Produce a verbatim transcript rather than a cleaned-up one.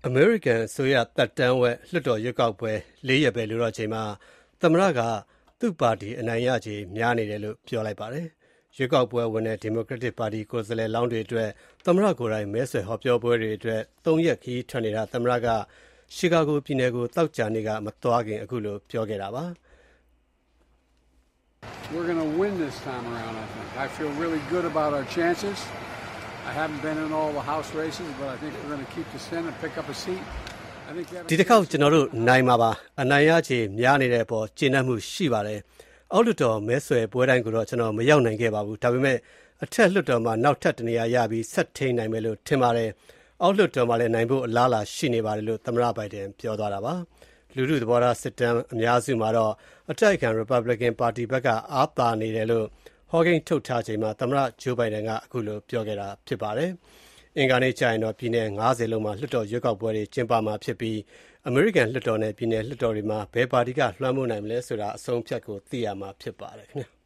အမေရိကန်အစိုးရသက်တမ်းဝက်လွှတ်တော်ရွေးကောက်ပွဲလေးရက်ပဲလိုတော့ချိန်မှာသမ္မတကသူ့ပါတီအနိုင်ရခြေများနေတယ်လို့ပြောလိုက်ပါတယ်။ရွေးကောက်ပွဲဝင်တဲ့ Democratic ပါတီကိုယ်စားလှယ်လောင်းတွေအတွက်သမ္မတကိုယ်တိုင်မဲဆွယ်ဟောပြောပွဲတွေအတွက်သုံးရက်ခရီးထွက်နေတာသမ္မတကရှီကာဂိုပြည်နယ်ကိုသောကြာနေ့ကမသွားခင်အခုလိုပြောခဲ့တာပါ။ We're going to win this time around, I think. I feel really good about our chances. I haven't been in all the House races, but I think we're going to keep the Senate, pick up a seat. I think we have ဒီတစ်ခေါက်ကျွန်တော်တို့နိုင်မှာပါအနိုင်ရခြေများနေတဲ့အပေါ်ကျေနပ်မှုရှိပါတယ်။အောက်လွှတ်တော်မဲဆွယ်ပွဲတိုင်းကိုတော့ကျွန်တော်မရောက်နိုင်ခဲ့ပါဘူး။ဒါပေမဲ့အထက်လွှတ်တော်မှာနောက်ထပ်တနေရာရပြီးဆက်ထိန်နိုင်မယ်လို့ထင်ပါတယ်။အောက်လွှတ်တော်မှာလည်းနိုင်ဖို့အလားအလာရှိနေပါတယ်လို့သမ္မတဘိုင်ဒန်ပြောသွားတာပါ။လူထုသဘောထားစစ်တမ်းအများစုမှာတော့အတိုက်အခံ Republican ပါတီဘက်ကအားသာနေတယ်လို့ဟောကိန်းထုတ်ထားချိန်မှာသမ္မတဂျိုးဘိုင်ဒန်ကအခုလိုပြောခဲ့တာဖြစ်ပါတယ်။အင်္ဂါနေ့ကျရင်တော့ပြည်နယ်ငါးဆယ်လုံးမှာလွှတ်တော်ရွေးကောက်ပွဲတွေကျင်းပမှာဖြစ်ပြီးအမေရိကန်လွှတ်တော်နဲ့ပြည်နယ်လွှတ်တော်တွေမှာဘယ်ပါတီကလွှမ်းမိုးနိုင်မလဲဆိုတာအဆုံးဖြတ်ကိုသိရမှာဖြစ်ပါတယ်ခင်ဗျာ။